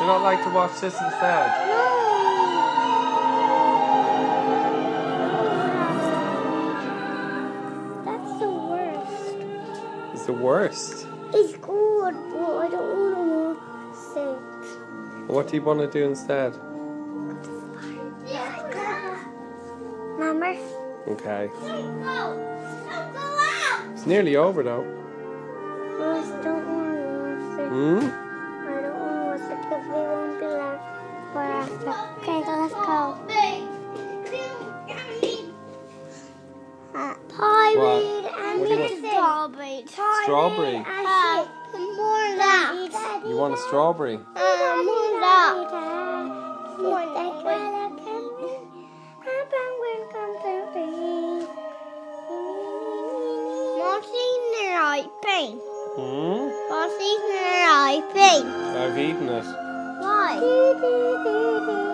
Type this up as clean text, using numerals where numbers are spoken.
you not like to watch this instead? That's the worst. It's the worst. It's good, but I don't want to sit. What do you want to do instead? Mama? Okay. Don't go out! It's nearly over though. I don't want to watch it. Hmm? I don't want to watch it because we won't be left forever. Okay, let's go. Pie weed and What do you want? strawberry. Strawberry? More that. You want a strawberry? More that. Martin's the right thing. Hmm? Martin's the right thing. I've eaten it. Why?